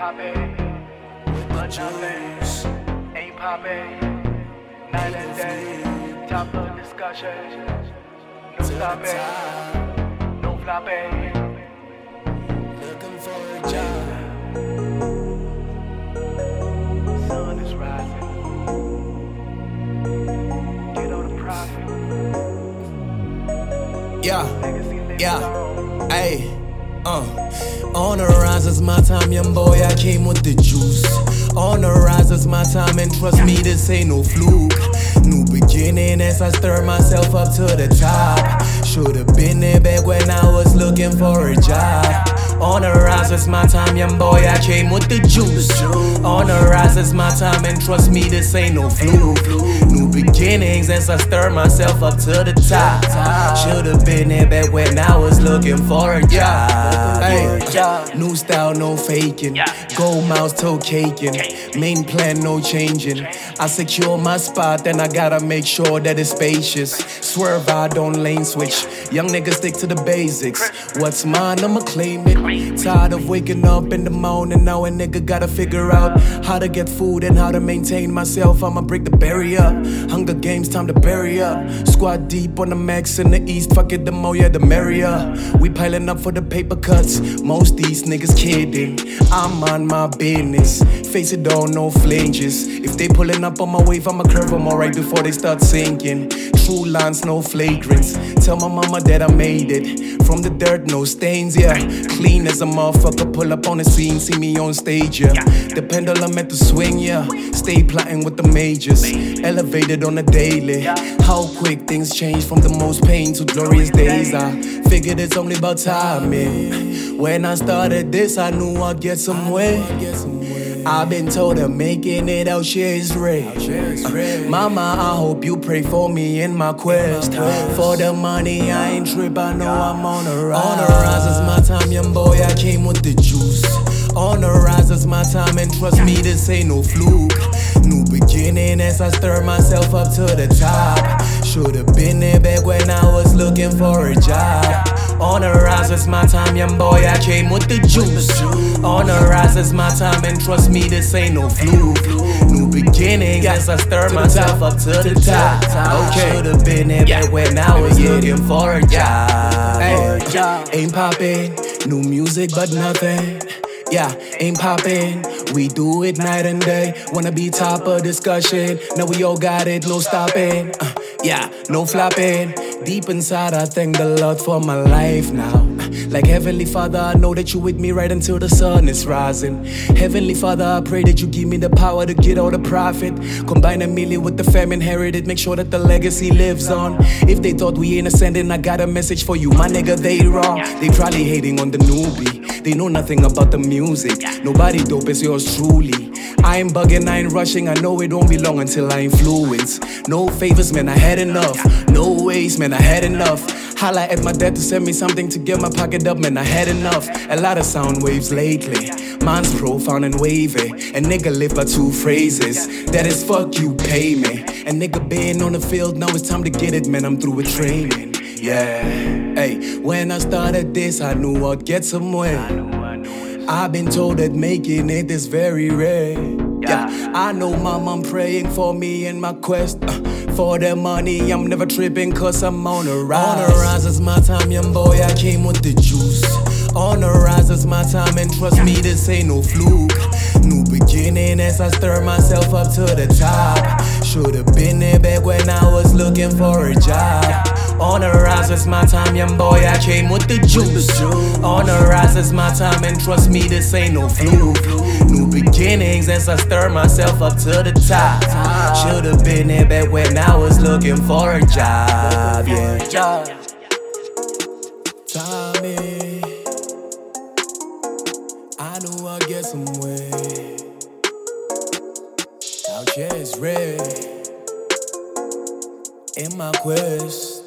poppin', but nothing ain't poppin'. Night and day, top of discussion. No stopping, no flopping. Looking for a job. Sun is rising. Get on the profit. Legacy lives on. Ayy. On the rise, it's my time, young boy, I came with the juice. On the rise, it's my time, and trust me, this ain't no fluke. New beginning as I stir myself up to the top. Should've been there back when I was looking for a job. On the rise, it's my time, young boy, I came with the juice. On the rise, it's my time, and trust me, this ain't no fluke. New beginnings as I stir myself up to the top. Should've been there back when I was looking for a job. New style, no faking. Gold mouse, toe caking. Main plan, no changing. I secure my spot, then I gotta make sure that it's spacious. Swerve, I don't lane switch. Young niggas stick to the basics. What's mine, I'ma claim it. Tired of waking up in the morning, now a nigga gotta figure out how to get food and how to maintain myself. I'ma break the barrier. Hunger Games, time to bury up. Squad deep on the max in the east. Fuck it, the more, yeah, the merrier. We piling up for the paper cuts. Most these niggas kidding. I'm on my business. Face it all, no flinches. If they pulling up on my wave, I'ma curve them all right before they start sinking. True lines, no flagrants. Tell my mama that I made it. From the dirt, no stains, yeah. Clean as a motherfucker, pull up on the scene, see me on stage, yeah. The pendulum at the swing, yeah. Stay plotting with the majors. Elevated on the daily. How quick things change from the most pain to glorious days. I figured it's only about timing. When I started this, I knew I'd get somewhere. I've been told that making it out here is rare. Mama, I hope you pray for me in my quest. For the money, I ain't trip, I know I'm on the rise. On the rise, it's my time, young boy, I came with the juice. On the rise, it's my time, and trust me, this ain't no fluke. New beginning as I stir myself up to the top. Should've been there back when I was looking for a job. On the rise, it's my time, young boy, I came with the juice. On the rise, it's my time, and trust me, this ain't no fluke. New beginnings as I stir myself up to the top. Okay, should've been there back when I was looking for a job. Ain't poppin', new music but nothing. Ain't poppin', we do it night and day. Wanna be top of discussion, now we all got it, no stopping. No flopping. Deep inside, I thank the Lord for my life now. Like Heavenly Father, I know that you with me right until the sun is rising. Heavenly Father, I pray that you give me the power to get all the profit. Combine a million with the fam inherited, make sure that the legacy lives on. If they thought we ain't ascending, I got a message for you, my nigga, they wrong. They probably hating on the newbie. They know nothing about the music. Nobody dope as yours truly. I ain't bugging, I ain't rushing. I know it won't be long until I influence. No favors, man, I had enough. No ways, man, I had enough. Holla at my dad to send me something to get my pocket up, man, I had enough. A lot of sound waves lately. Mine's profound and wavy. A nigga live by two phrases. That is fuck you, pay me. A nigga been on the field, now it's time to get it, man, I'm through with training. When I started this, I knew I'd get somewhere. I've been told that making it is very rare. I know my mom praying for me in my quest. For the money, I'm never tripping cause I'm on the rise. On the rise, it's my time, young boy, I came with the juice. On the rise, it's my time, and trust me, this ain't no fluke. New beginning as I stir myself up to the top. Should've been there back when I was looking for a job. On the rise, it's my time, young boy, I came with the juice. On the rise, it's my time, and trust me, this ain't no fluke. New beginnings as I stir myself up to the top. Should've been there back when I was looking for a job, Tommy, I knew I'd get somewhere. Out here is red in my quest.